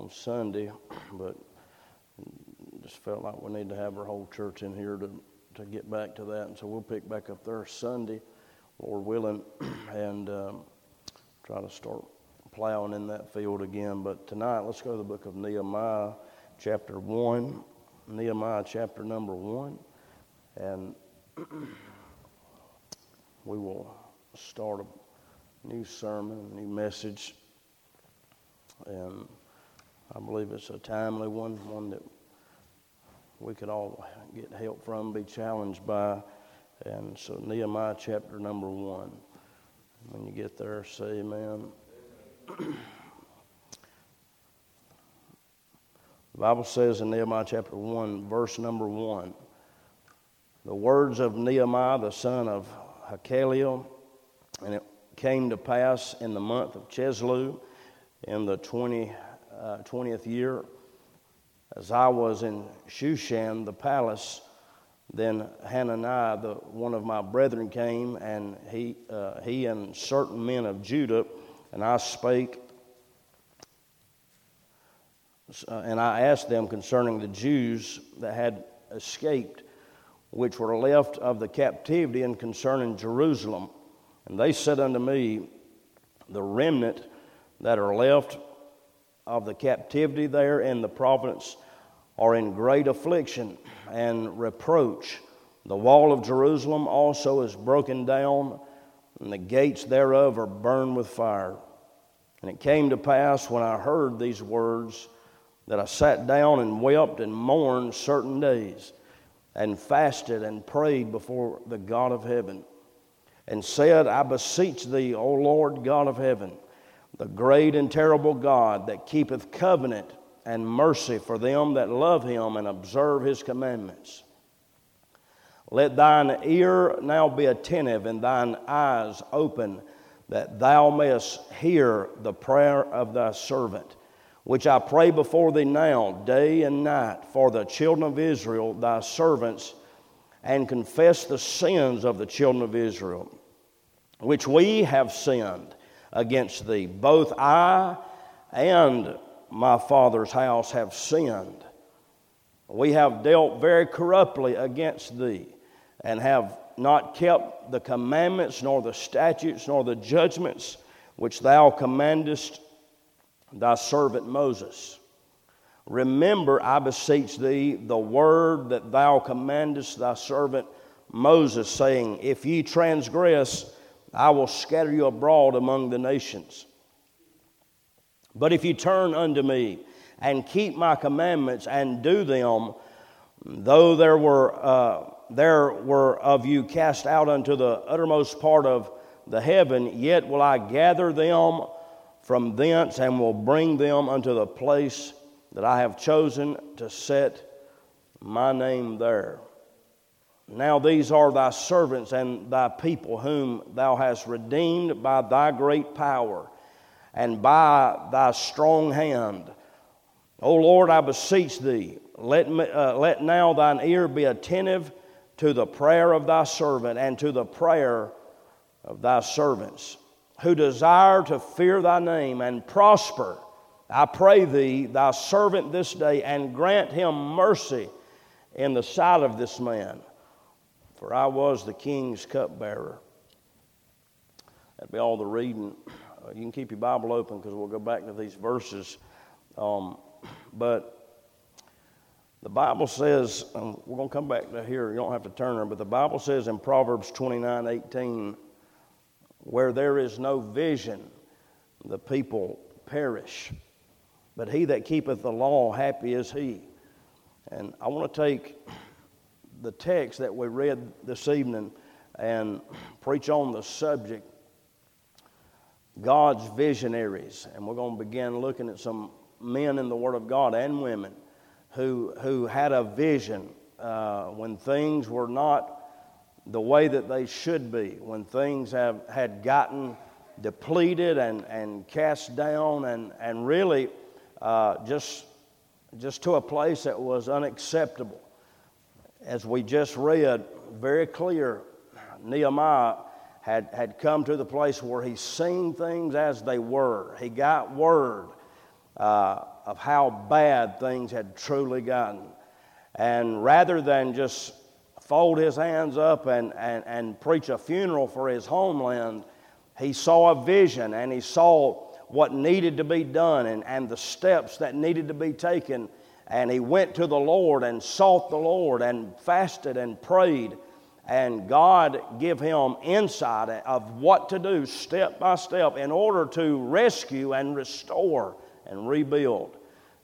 Sunday, but just felt like we need to have our whole church in here to get back to that. And so we'll pick back up there Sunday, Lord willing, and try to start plowing in that field again. But tonight, let's go to the book of Nehemiah, chapter 1. Nehemiah, chapter number 1. And we will start a new sermon, a new message. And I believe it's a timely one that we could all get help from, be challenged by. And so Nehemiah chapter number 1. When you get there, say amen. The Bible says in Nehemiah chapter 1, verse number 1, the words of Nehemiah the son of Hakaliel, and it came to pass in the month of Chisleu, in the 20th year, as I was in Shushan, the palace, then Hananiah, one of my brethren, came, and he and certain men of Judah, and I spake, and I asked them concerning the Jews that had escaped, which were left of the captivity, and concerning Jerusalem. And they said unto me, the remnant that are left of the captivity there in the province are in great affliction and reproach. The wall of Jerusalem also is broken down, and the gates thereof are burned with fire. And it came to pass when I heard these words that I sat down and wept and mourned certain days, and fasted and prayed before the God of heaven, and said, I beseech thee, O Lord God of heaven, the great and terrible God that keepeth covenant and mercy for them that love him and observe his commandments. Let thine ear now be attentive and thine eyes open, that thou mayest hear the prayer of thy servant, which I pray before thee now, day and night, for the children of Israel, thy servants, and confess the sins of the children of Israel, which we have sinned against thee. Both I and my father's house have sinned. We have dealt very corruptly against thee, and have not kept the commandments, nor the statutes, nor the judgments which thou commandest thy servant Moses. Remember, I beseech thee, the word that thou commandest thy servant Moses, saying, if ye transgress, I will scatter you abroad among the nations. But if ye turn unto me and keep my commandments and do them, though there were of you cast out unto the uttermost part of the heaven, yet will I gather them from thence, and will bring them unto the place that I have chosen to set my name there. Now these are thy servants and thy people, whom thou hast redeemed by thy great power and by thy strong hand. O Lord, I beseech thee, let now thine ear be attentive to the prayer of thy servant and to the prayer of thy servants, who desire to fear thy name and prosper. I pray thee, thy servant this day, and grant him mercy in the sight of this man. For I was the king's cupbearer. That'd be all the reading. You can keep your Bible open because we'll go back to these verses. But the Bible says, we're going to come back to here. You don't have to turn there. But the Bible says in Proverbs 29:18, where there is no vision, the people perish. But he that keepeth the law, happy is he. And I want to take the text that we read this evening and preach on the subject, God's visionaries. And we're going to begin looking at some men in the Word of God and women who had a vision when things were not the way that they should be, when things had gotten depleted and cast down and really just to a place that was unacceptable. As we just read, very clear, Nehemiah had come to the place where he's seen things as they were. He got word of how bad things had truly gotten. And rather than just fold his hands up and preach a funeral for his homeland, he saw a vision and he saw what needed to be done and the steps that needed to be taken. And he went to the Lord and sought the Lord and fasted and prayed. And God gave him insight of what to do step by step in order to rescue and restore and rebuild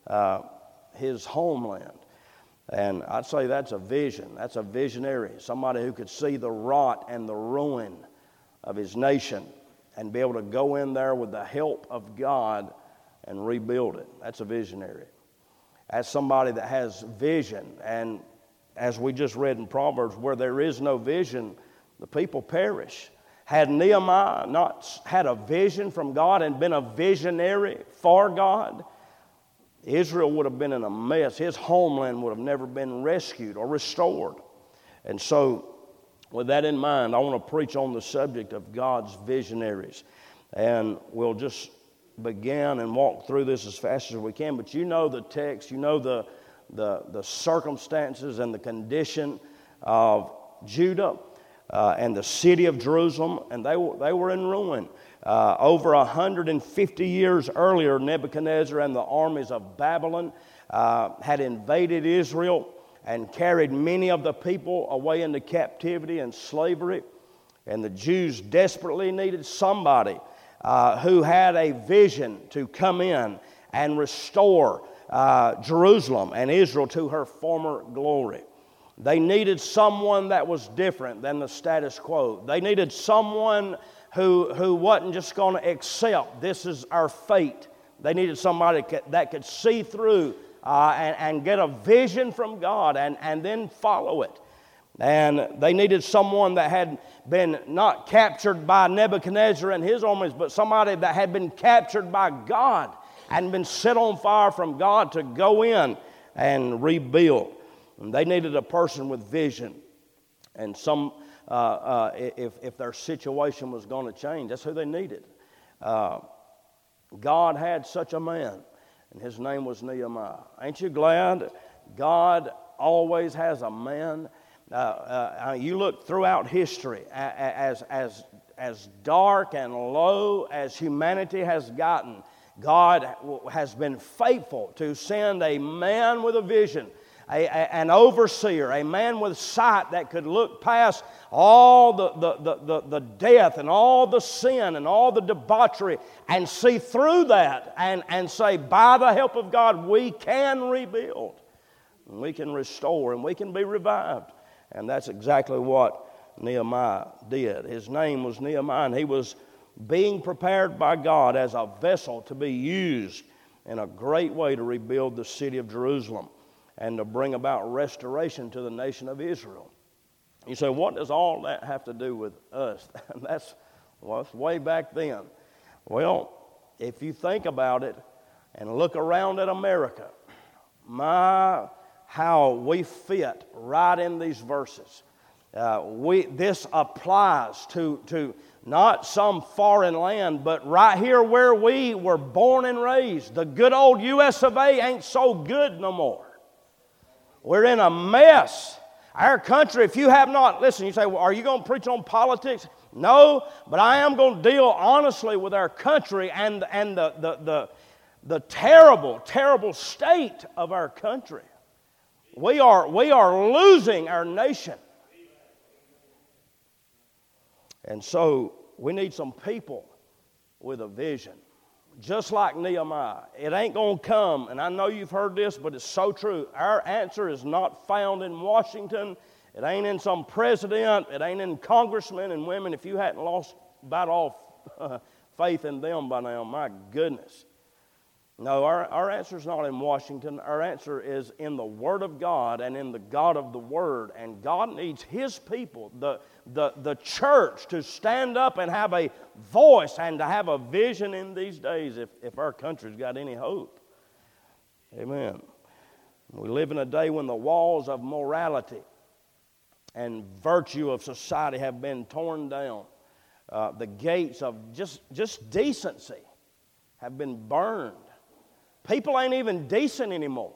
his homeland. And I'd say that's a vision. That's a visionary. Somebody who could see the rot and the ruin of his nation and be able to go in there with the help of God and rebuild it. That's a visionary. That's somebody that has vision. And as we just read in Proverbs, where there is no vision, the people perish. Had Nehemiah not had a vision from God and been a visionary for God, Israel would have been in a mess. His homeland would have never been rescued or restored. And so, with that in mind, I want to preach on the subject of God's visionaries. And we'll just begin and walk through this as fast as we can. But you know the text, you know the circumstances and the condition of Judah and the city of Jerusalem, and they were in ruin. Over 150 years earlier, Nebuchadnezzar and the armies of Babylon had invaded Israel and carried many of the people away into captivity and slavery. And the Jews desperately needed somebody who had a vision to come in and restore Jerusalem and Israel to her former glory. They needed someone that was different than the status quo. They needed someone who wasn't just going to accept this is our fate. They needed somebody that could see through and get a vision from God and then follow it. And they needed someone that had been not captured by Nebuchadnezzar and his armies, but somebody that had been captured by God and been set on fire from God to go in and rebuild. And they needed a person with vision. And if their situation was going to change, that's who they needed. God had such a man, and his name was Nehemiah. Ain't you glad God always has a man? You look throughout history, as dark and low as humanity has gotten, God has been faithful to send a man with a vision, an overseer, a man with sight that could look past all the death and all the sin and all the debauchery and see through that and say, by the help of God, we can rebuild, and we can restore, and we can be revived. And that's exactly what Nehemiah did. His name was Nehemiah, and he was being prepared by God as a vessel to be used in a great way to rebuild the city of Jerusalem and to bring about restoration to the nation of Israel. You say, what does all that have to do with us? That's way back then. Well, if you think about it and look around at America, how we fit right in these verses. This applies to not some foreign land, but right here where we were born and raised. The good old U.S. of A. ain't so good no more. We're in a mess. Our country, if you have not, listen, you say, well, are you going to preach on politics? No, but I am going to deal honestly with our country and the terrible, terrible state of our country. We are losing our nation. And so we need some people with a vision. Just like Nehemiah. It ain't going to come, and I know you've heard this, but it's so true. Our answer is not found in Washington. It ain't in some president. It ain't in congressmen and women. If you hadn't lost about all faith in them by now, my goodness. No, our answer is not in Washington. Our answer is in the Word of God and in the God of the Word. And God needs His people, the church, to stand up and have a voice and to have a vision in these days if our country's got any hope. Amen. We live in a day when the walls of morality and virtue of society have been torn down. The gates of just decency have been burned. People ain't even decent anymore.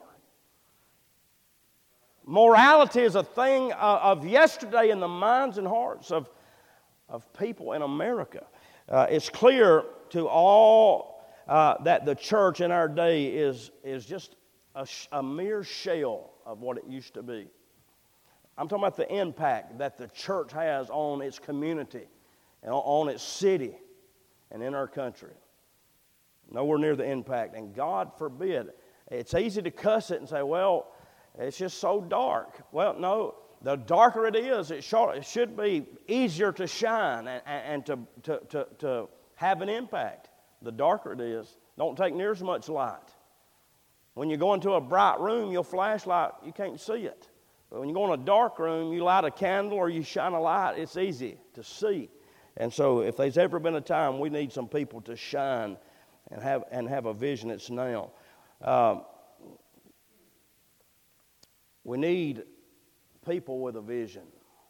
Morality is a thing of yesterday in the minds and hearts of people in America. It's clear to all that the church in our day is just a mere shell of what it used to be. I'm talking about the impact that the church has on its community, and on its city, and in our country. Nowhere near the impact. And God forbid, it's easy to cuss it and say, well, it's just so dark. Well, no, the darker it is, it should be easier to shine and to have an impact. The darker it is, don't take near as much light. When you go into a bright room, your flashlight, you can't see it. But when you go in a dark room, you light a candle or you shine a light, it's easy to see. And so if there's ever been a time we need some people to shine and have a vision, it's now. We need people with a vision.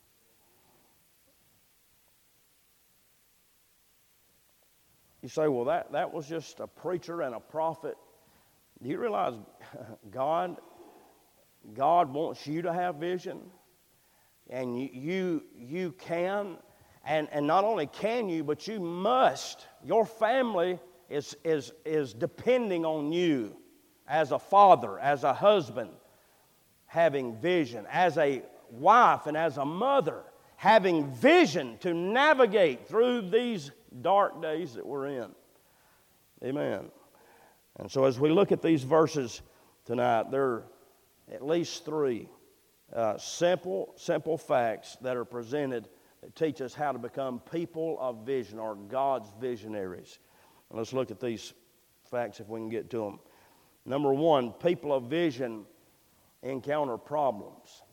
You say, well, that was just a preacher and a prophet. Do you realize God wants you to have vision? And you can, and not only can you, but you must. Your family is depending on you as a father, as a husband, having vision, as a wife and as a mother, having vision to navigate through these dark days that we're in. Amen. And so as we look at these verses tonight, there are at least three simple facts that are presented that teach us how to become people of vision, or God's visionaries. And let's look at these facts if we can get to them. Number one, people of vision encounter problems.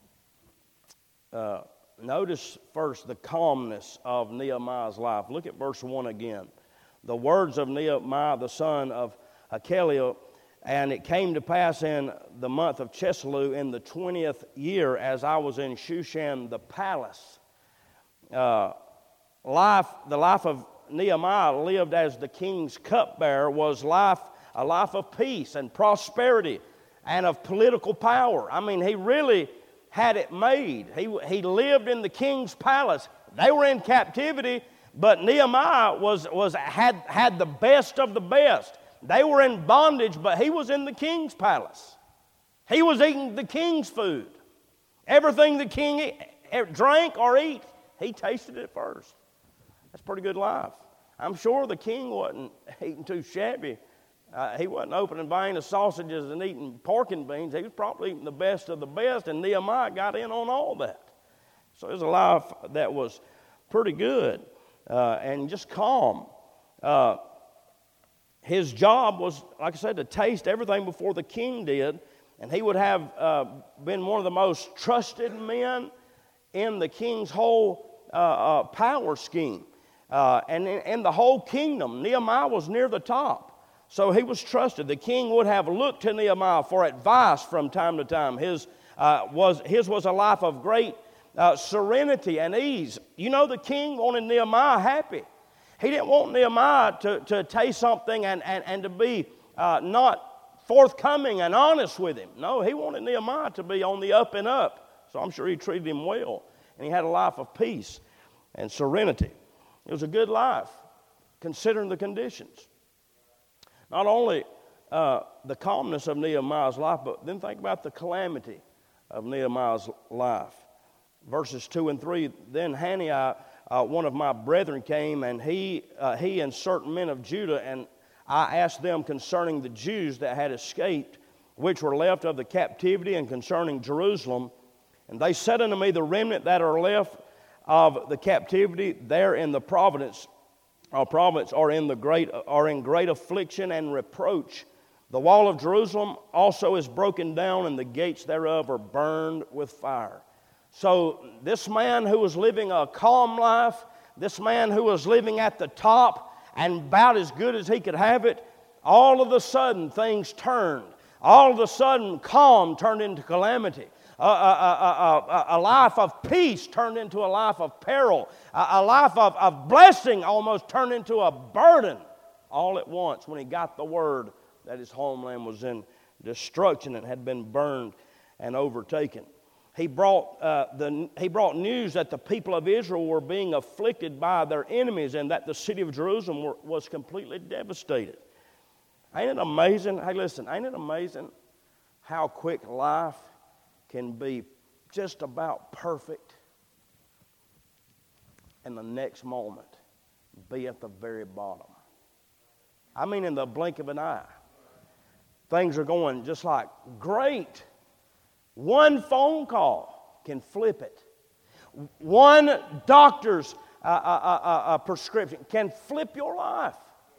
Notice first the calmness of Nehemiah's life. Look at verse 1 again. The words of Nehemiah, the son of Hakaliah, and it came to pass in the month of Chisleu in the 20th year, as I was in Shushan the palace. The life of Nehemiah lived as the king's cupbearer was a life of peace and prosperity and of political power. I mean, he really had it made. He lived in the king's palace. They were in captivity, but Nehemiah had the best of the best. They were in bondage, but he was in the king's palace. He was eating the king's food. Everything the king drank or ate, he tasted it first. That's a pretty good life. I'm sure the king wasn't eating too shabby. He wasn't opening vein of sausages and eating pork and beans. He was probably eating the best of the best, and Nehemiah got in on all that. So it was a life that was pretty good and just calm. His job was, like I said, to taste everything before the king did, and he would have been one of the most trusted men in the king's whole power scheme. And in the whole kingdom, Nehemiah was near the top. So he was trusted. The king would have looked to Nehemiah for advice from time to time. His was a life of great serenity and ease. You know, the king wanted Nehemiah happy. He didn't want Nehemiah to taste something and to be not forthcoming and honest with him. No, he wanted Nehemiah to be on the up and up. So I'm sure he treated him well. And he had a life of peace and serenity. It was a good life, considering the conditions. Not only the calmness of Nehemiah's life, but then think about the calamity of Nehemiah's life. Verses 2 and 3, then Hananiah, one of my brethren, came, and he and certain men of Judah, and I asked them concerning the Jews that had escaped, which were left of the captivity, and concerning Jerusalem. And they said unto me, the remnant that are left of the captivity there in the province are in great affliction and reproach. The wall of Jerusalem also is broken down, and the gates thereof are burned with fire. So this man who was living a calm life, this man who was living at the top and about as good as he could have it, all of a sudden things turned. All of a sudden calm turned into calamity. A life of peace turned into a life of peril. A life of blessing almost turned into a burden all at once when he got the word that his homeland was in destruction and had been burned and overtaken. He brought news that the people of Israel were being afflicted by their enemies and that the city of Jerusalem was completely devastated. Ain't it amazing? Hey, listen, ain't it amazing how quick life can be just about perfect and the next moment be at the very bottom? I mean, in the blink of an eye. Things are going just like great. One phone call can flip it. One doctor's prescription can flip your life.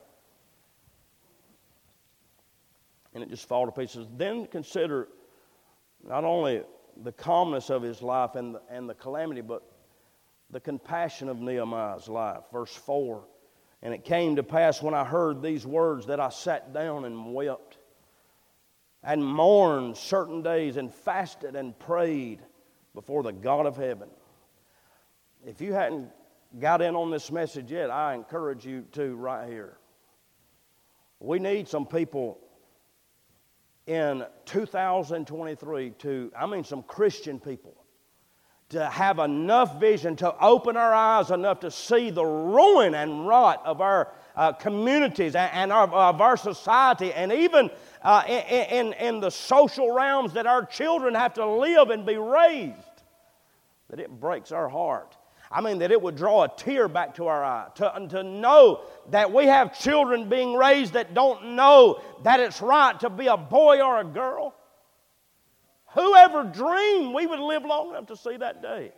And it just falls to pieces. Then consider not only the calmness of his life and the calamity, but the compassion of Nehemiah's life. Verse 4, and it came to pass when I heard these words that I sat down and wept and mourned certain days and fasted and prayed before the God of heaven. If you hadn't got in on this message yet, I encourage you to right here. We need some people in 2023 some Christian people, to have enough vision to open our eyes enough to see the ruin and rot of our communities and of our society, and even in the social realms that our children have to live and be raised, that it breaks our heart. I mean, that it would draw a tear back to our eye, to know that we have children being raised that don't know that it's right to be a boy or a girl. Whoever dreamed we would live long enough to see that day?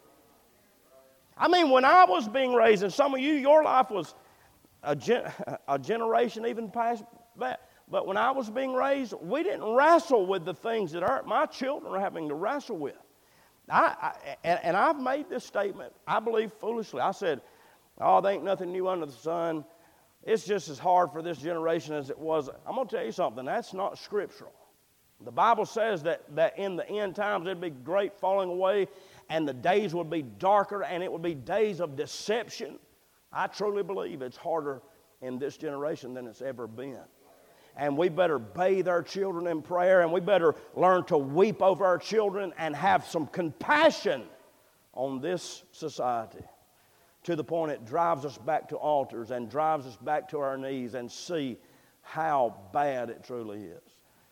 I mean, when I was being raised, and some of you, your life was a generation even past that. But when I was being raised, we didn't wrestle with the things that my children are having to wrestle with. And I've made this statement, I believe foolishly. I said, oh, there ain't nothing new under the sun. It's just as hard for this generation as it was. I'm going to tell you something. That's not scriptural. The Bible says that in the end times there'd be great falling away and the days would be darker and it would be days of deception. I truly believe it's harder in this generation than it's ever been. And we better bathe our children in prayer, and we better learn to weep over our children and have some compassion on this society, to the point it drives us back to altars and drives us back to our knees and see how bad it truly is.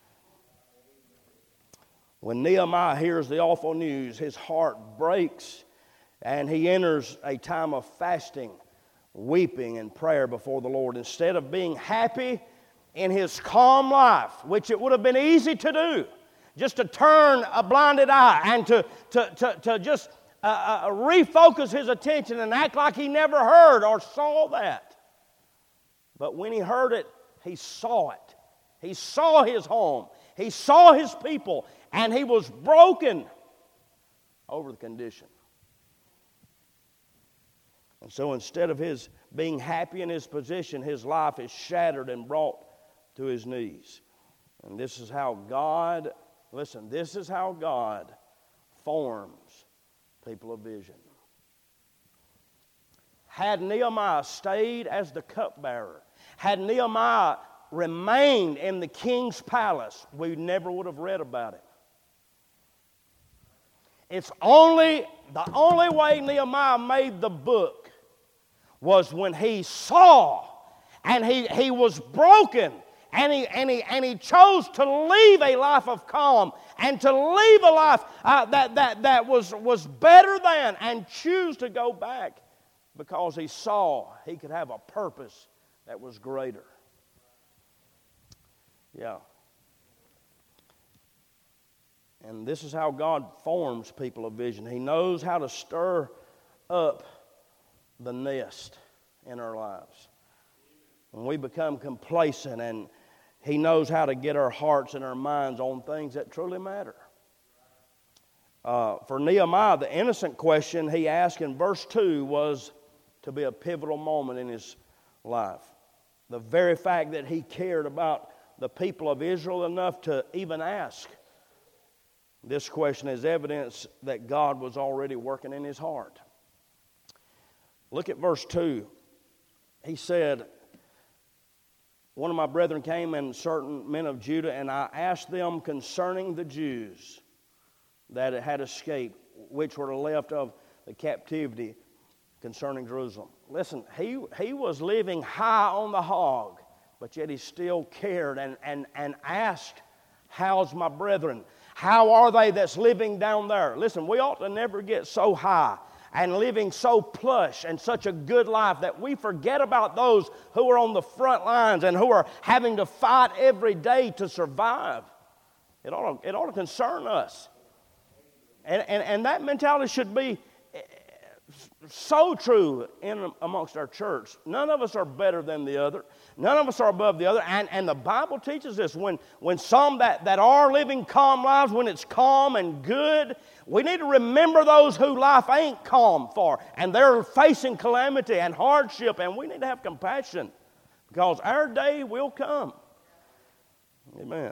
When Nehemiah hears the awful news, his heart breaks and he enters a time of fasting, weeping, and prayer before the Lord. Instead of being happy in his calm life, which it would have been easy to do, just to turn a blinded eye and to just refocus his attention and act like he never heard or saw that. But when he heard it, he saw it. He saw his home. He saw his people, and he was broken over the condition. And so instead of his being happy in his position, his life is shattered and brought to his knees. And this is how God, listen, this is how God forms people of vision. Had Nehemiah stayed as the cupbearer, had Nehemiah remained in the king's palace, we never would have read about it. The only way Nehemiah made the book was when he saw and he was broken and he chose to leave a life of calm and to leave a life that was better than, and choose to go back because he saw he could have a purpose that was greater. Yeah. And this is how God forms people of vision. He knows how to stir up the nest in our lives. When we become complacent, and He knows how to get our hearts and our minds on things that truly matter. For Nehemiah, the innocent question he asked in verse 2 was to be a pivotal moment in his life. The very fact that he cared about the people of Israel enough to even ask this question is evidence that God was already working in his heart. Look at verse 2. He said, one of my brethren came and certain men of Judah, and I asked them concerning the Jews that had escaped, which were left of the captivity concerning Jerusalem. Listen, he was living high on the hog, but yet he still cared and asked, how's my brethren? How are they that's living down there? Listen, we ought to never get so high and living so plush and such a good life that we forget about those who are on the front lines and who are having to fight every day to survive. It ought to concern us. And that mentality should be so true amongst our church. None of us are better than the other. None of us are above the other. And the Bible teaches this. When some that are living calm lives, when it's calm and good, we need to remember those who life ain't calm for. And they're facing calamity and hardship. And we need to have compassion, because our day will come. Amen.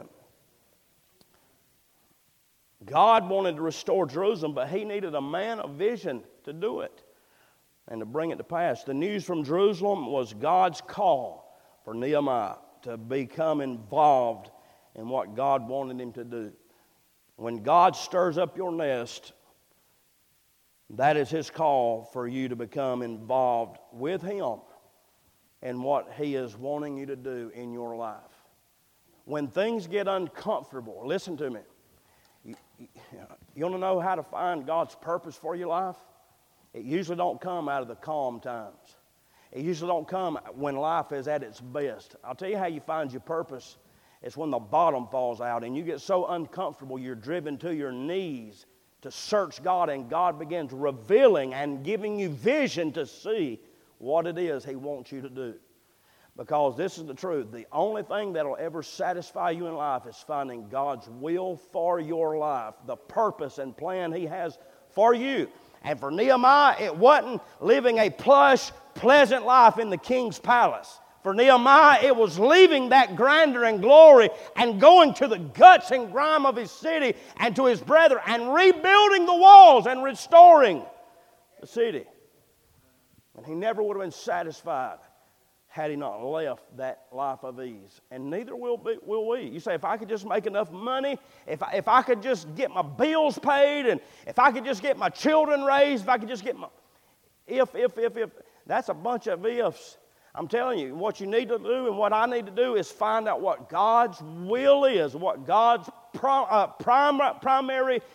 God wanted to restore Jerusalem, but he needed a man of vision to do it and to bring it to pass. The news from Jerusalem was God's call for Nehemiah to become involved in what God wanted him to do. When God stirs up your nest, that is his call for you to become involved with him in what he is wanting you to do in your life. When things get uncomfortable, listen to me. You want to know how to find God's purpose for your life? It usually don't come out of the calm times. It usually don't come when life is at its best. I'll tell you how you find your purpose. It's when the bottom falls out and you get so uncomfortable you're driven to your knees to search God, and God begins revealing and giving you vision to see what it is he wants you to do. Because this is the truth. The only thing that will ever satisfy you in life is finding God's will for your life, the purpose and plan he has for you. And for Nehemiah, it wasn't living a plush, pleasant life in the king's palace. For Nehemiah, it was leaving that grandeur and glory and going to the guts and grime of his city and to his brethren and rebuilding the walls and restoring the city. And he never would have been satisfied had he not left that life of ease. And neither will we. You say, if I could just make enough money, if I could just get my bills paid, and if I could just get my children raised, if I could just get my... If. That's a bunch of ifs. I'm telling you, what you need to do and what I need to do is find out what God's will is, what God's primary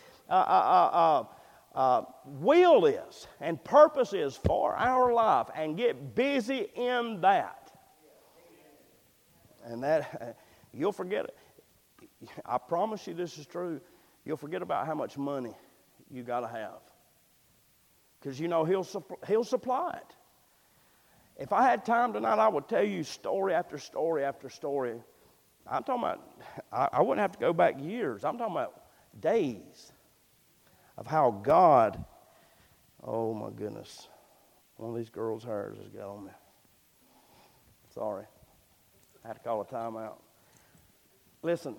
will is and purpose is for our life, and get busy in that. And that you'll forget it. I promise you this is true. You'll forget about how much money you got to have, because you know he'll supply it. If I had time tonight, I would tell you story after story after story. I'm talking about, I wouldn't have to go back years. I'm talking about days of how God, oh my goodness, one of these girls' hairs has got on me. Sorry. I had to call a timeout. Listen,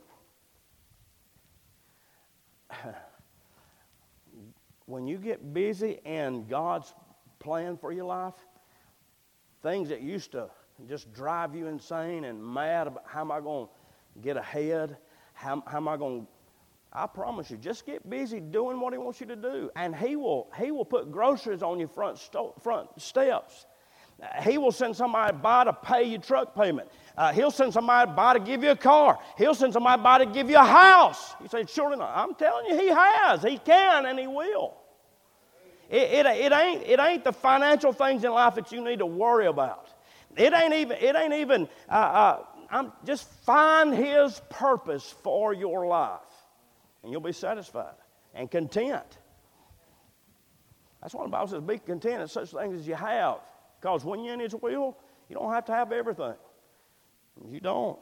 when you get busy in God's plan for your life, things that used to just drive you insane and mad about how am I going to get ahead, how am I going to, I promise you, just get busy doing what he wants you to do, and he will put groceries on your front steps. He will send somebody by to pay your truck payment. He'll send somebody by to give you a car. He'll send somebody by to give you a house. You say, surely not. I'm telling you, he has. He can, and he will. It ain't the financial things in life that you need to worry about. It ain't even. Just find his purpose for your life, and you'll be satisfied and content. That's why the Bible says, be content in such things as you have. Because when you're in his will, you don't have to have everything. You don't.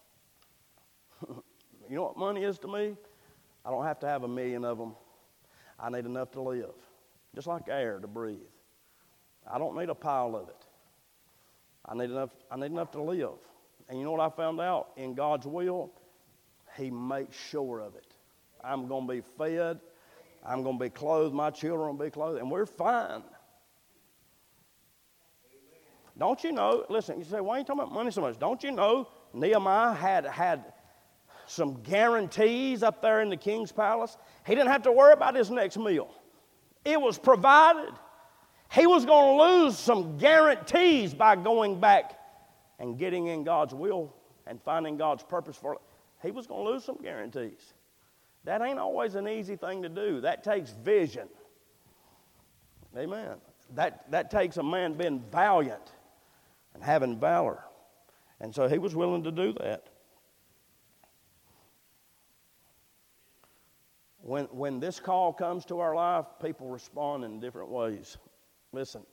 You know what money is to me? I don't have to have 1 million of them. I need enough to live. Just like air to breathe. I don't need a pile of it. I need enough to live. And you know what I found out? In God's will, he makes sure of it. I'm going to be fed. I'm going to be clothed. My children will be clothed. And we're fine. Don't you know, listen, you say, why are you talking about money so much? Don't you know Nehemiah had some guarantees up there in the king's palace. He didn't have to worry about his next meal. It was provided. He was going to lose some guarantees by going back and getting in God's will and finding God's purpose for it. He was going to lose some guarantees. That ain't always an easy thing to do. That takes vision. Amen. That takes a man being valiant and having valor. And so he was willing to do that. When this call comes to our life, people respond in different ways. Listen,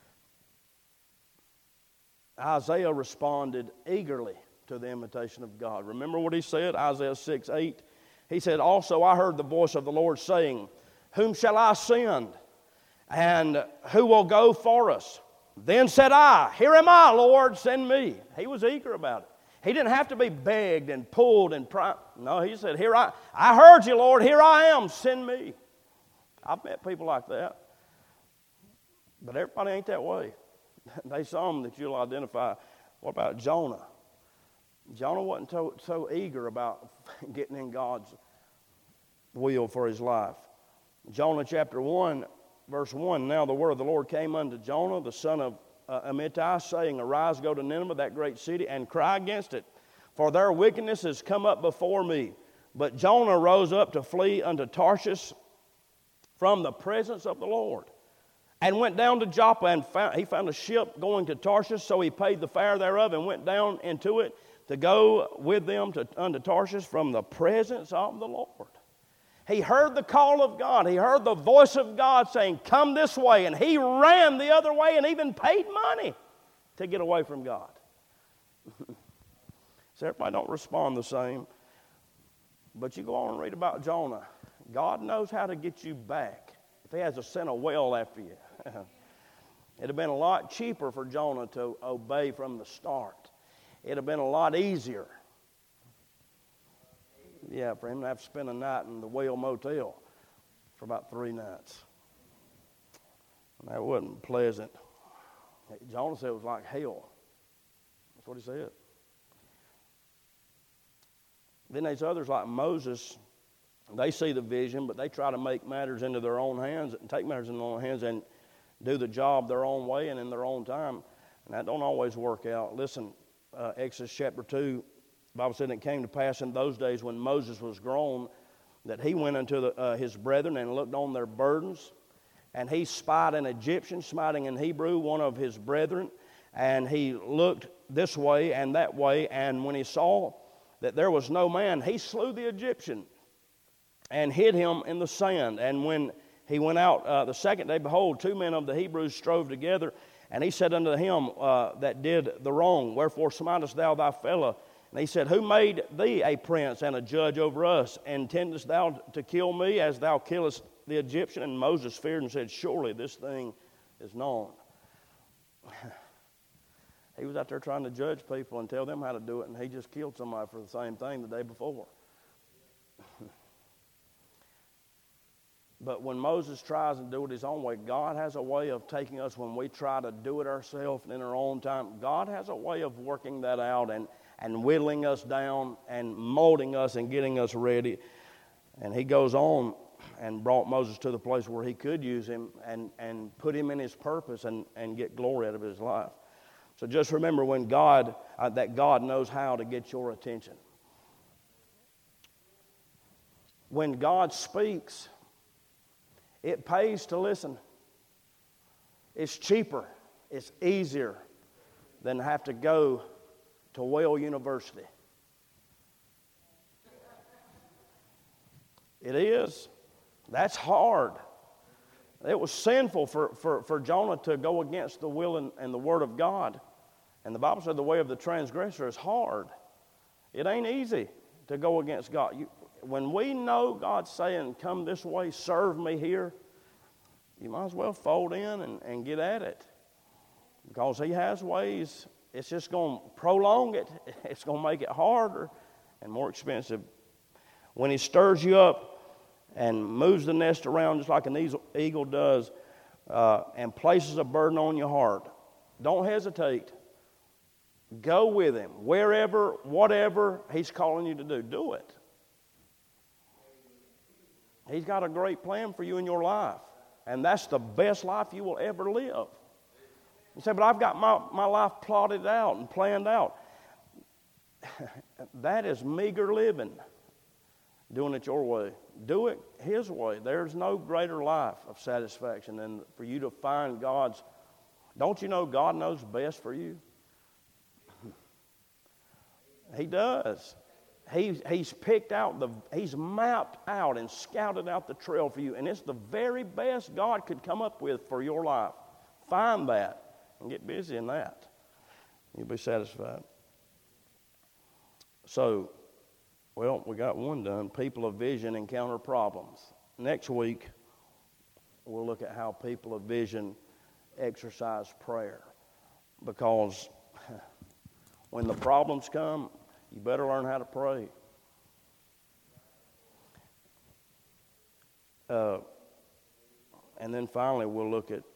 Isaiah responded eagerly to the invitation of God. Remember what he said, Isaiah 6:8? He said, also I heard the voice of the Lord saying, whom shall I send? And who will go for us? Then said I, here am I, Lord, send me. He was eager about it. He didn't have to be begged and pulled and no, he said, I heard you, Lord, here I am, send me. I've met people like that. But everybody ain't that way. There's some that you'll identify. What about Jonah? Jonah wasn't so eager about getting in God's will for his life. Jonah chapter 1, verse 1, now the word of the Lord came unto Jonah, the son of Amittai, saying, arise, go to Nineveh, that great city, and cry against it, for their wickedness has come up before me. But Jonah rose up to flee unto Tarshish from the presence of the Lord, and went down to Joppa, and he found a ship going to Tarshish, so he paid the fare thereof, and went down into it to go with them unto Tarshish from the presence of the Lord. He heard the call of God. He heard the voice of God saying, come this way. And he ran the other way and even paid money to get away from God. So everybody don't respond the same. But you go on and read about Jonah. God knows how to get you back if he has to send a whale after you. It'd have been a lot cheaper for Jonah to obey from the start. It'd have been a lot easier. Yeah, for him to have to spend a night in the whale motel for about 3 nights. And that wasn't pleasant. Jonah said it was like hell. That's what he said. Then there's others like Moses. They see the vision, but they try to make matters into their own hands and take matters into their own hands and do the job their own way and in their own time. And that don't always work out. Listen, Exodus chapter 2, the Bible said it came to pass in those days when Moses was grown that he went unto his brethren and looked on their burdens. And he spied an Egyptian, smiting in Hebrew, one of his brethren. And he looked this way and that way. And when he saw that there was no man, he slew the Egyptian and hid him in the sand. And when he went out the second day, behold, 2 men of the Hebrews strove together. And he said unto him that did the wrong, wherefore smitest thou thy fellow? And he said, who made thee a prince and a judge over us? And intendest thou to kill me as thou killest the Egyptian? And Moses feared and said, surely this thing is known. He was out there trying to judge people and tell them how to do it, and he just killed somebody for the same thing the day before. But when Moses tries to do it his own way, God has a way of taking us when we try to do it ourselves in our own time. God has a way of working that out and whittling us down and molding us and getting us ready. And he goes on and brought Moses to the place where he could use him and put him in his purpose and get glory out of his life. So just remember when that God knows how to get your attention. When God speaks, it pays to listen. It's cheaper. It's easier than to have to go to Whale University. It is. That's hard. It was sinful for Jonah to go against the will and the word of God. And the Bible said the way of the transgressor is hard. It ain't easy to go against God. When we know God's saying, come this way, serve me here, you might as well fold in and get at it. Because he has ways. It's just going to prolong it. It's going to make it harder and more expensive. When he stirs you up and moves the nest around just like an eagle does and places a burden on your heart, don't hesitate. Go with Him. Wherever, whatever He's calling you to do, do it. He's got a great plan for you in your life. And that's the best life you will ever live. You say, but I've got my life plotted out and planned out. That is meager living. Doing it your way. Do it His way. There's no greater life of satisfaction than for you to find God's. Don't you know God knows best for you? He does. He's picked out He's mapped out and scouted out the trail for you, and it's the very best God could come up with for your life. Find that and get busy in that. You'll be satisfied. So, well, we got one done. People of vision encounter problems. Next week, we'll look at how people of vision exercise prayer, because when the problems come, you better learn how to pray. And then finally, we'll look at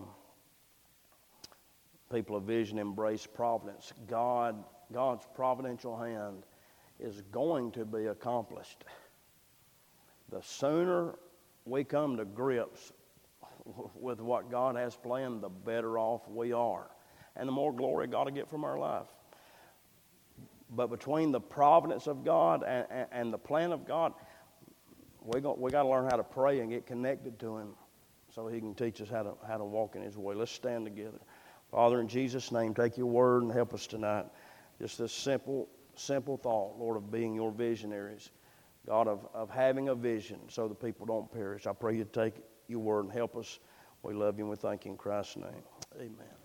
people of vision embrace providence. God's providential hand is going to be accomplished. The sooner we come to grips with what God has planned, the better off we are. And the more glory God will get from our life. But between the providence of God and the plan of God, we got to learn how to pray and get connected to Him so He can teach us how to walk in His way. Let's stand together. Father, in Jesus' name, take your word and help us tonight. Just this simple thought, Lord, of being your visionaries. God, of having a vision so the people don't perish. I pray you take your word and help us. We love you and we thank you in Christ's name. Amen.